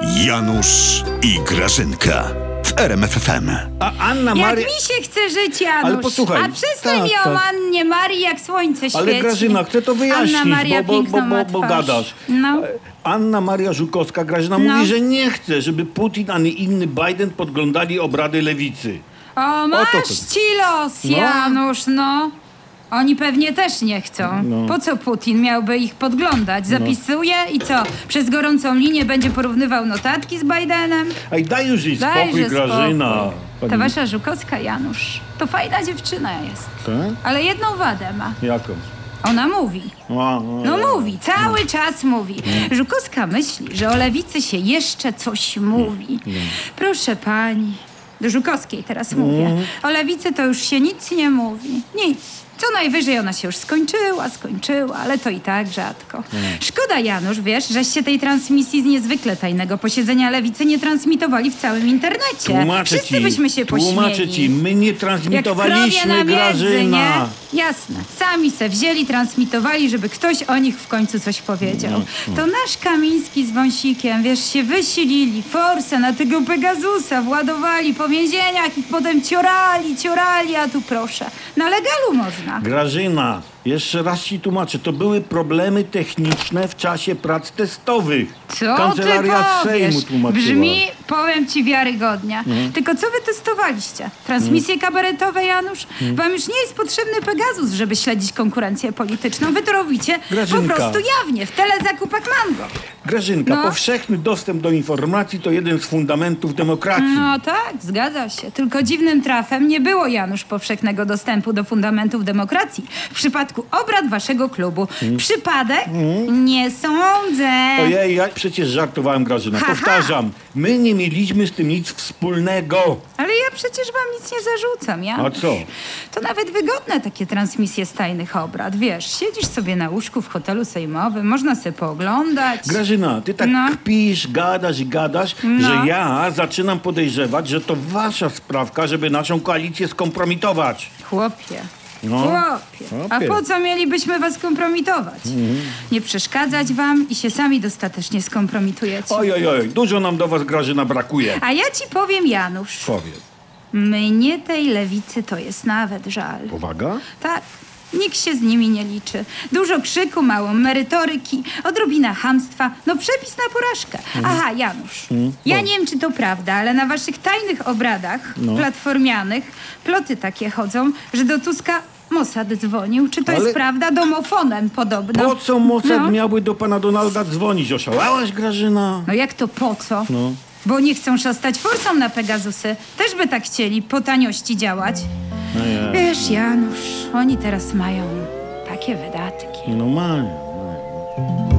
Janusz i Grażynka w RMF FM. A Anna Jak Maria... mi się chce żyć, Janusz. Ale posłuchaj, A przestań mi tak. o Annie Marii jak słońce świeci. Ale Grażyna, chcę to wyjaśnić, Anna Maria bo gadasz. No. Anna Maria Żukowska, Grażyna, mówi, że nie chce, żeby Putin ani inny Biden podglądali obrady lewicy. O, masz to chodzi. ci los, Janusz, no. Oni pewnie też nie chcą. No. Po co Putin miałby ich podglądać? Zapisuje i co? Przez gorącą linię będzie porównywał notatki z Bidenem? Ej, daj już jej Dajże spokój, Grażyna. spokój. Ta wasza Żukowska, Janusz, to fajna dziewczyna jest. Tak? Ale jedną wadę ma. Jaką? Ona mówi. No ja. mówi, cały czas mówi. Żukowska myśli, że o lewicy się jeszcze coś mówi. Proszę pani, do Żukowskiej teraz mówię. O lewicy to już się nic nie mówi. Nic. Co najwyżej ona się już skończyła, ale to i tak rzadko. Szkoda, Janusz, wiesz, żeście tej transmisji z niezwykle tajnego posiedzenia lewicy nie transmitowali w całym internecie. Wszyscy byśmy się pośmieli. Tłumaczę ci, my nie Jak krowie transmitowaliśmy, na miedzy, nie? Grażyna. Jasne. Sami se wzięli, transmitowali, żeby ktoś o nich w końcu coś powiedział. To nasz Kamiński z Wąsikiem, wiesz, się wysilili, forsę na tego Pegasusa, władowali po więzieniach i potem ciorali, a tu proszę. Na legalu można. Grażyna, jeszcze raz ci tłumaczę, to były problemy techniczne w czasie prac testowych. Co Kancelaria ty powiesz? Sejmu tłumaczyła. Brzmi, powiem ci, wiarygodnie. Tylko co wy testowaliście? Transmisje kabaretowe, Janusz? Wam już nie jest potrzebny Pegasus, żeby śledzić konkurencję polityczną. Wy to robicie po Grażynka. prostu jawnie, w telezakupach Mango. Grażynka, No. powszechny dostęp do informacji to jeden z fundamentów demokracji. No tak, zgadza się. Tylko dziwnym trafem nie było, Janusz, powszechnego dostępu do fundamentów demokracji w przypadku obrad waszego klubu. Przypadek? Nie sądzę. Ojej, ja przecież żartowałem, Grażyna. Haha. Powtarzam, my nie mieliśmy z tym nic wspólnego. Ale ja przecież wam nic nie zarzucam, Janusz. A co? To nawet wygodne takie transmisje z tajnych obrad. Wiesz, siedzisz sobie na łóżku w hotelu sejmowym, można sobie pooglądać. Grażyna, ty tak No. kpisz, gadasz, No. że ja zaczynam podejrzewać, że to wasza sprawka, żeby naszą koalicję skompromitować. Chłopie. No. Chłopie. A Chłopie. po co mielibyśmy was kompromitować? Nie przeszkadzać wam i się sami dostatecznie skompromitujecie. Oj, dużo nam do was, Grażyna, brakuje. A ja ci powiem, Janusz, Powiedz. mnie tej lewicy to jest nawet żal. Powaga? Tak. Nikt się z nimi nie liczy. Dużo krzyku, mało merytoryki, odrobina chamstwa. No przepis na porażkę. Aha, Janusz, ja nie wiem, czy to prawda, ale na waszych tajnych obradach platformianych ploty takie chodzą, że do Tuska Mossad dzwonił. Czy to Ale- jest prawda? Domofonem podobno. Po co Mossad No. miałby do pana Donalda dzwonić? Oszalałaś, Grażyna? No jak to po co? No. Bo nie chcą szastać forsą na Pegasusy. Też by tak chcieli po taniości działać. Wiesz, Janusz, oni teraz mają takie wydatki. Normalnie.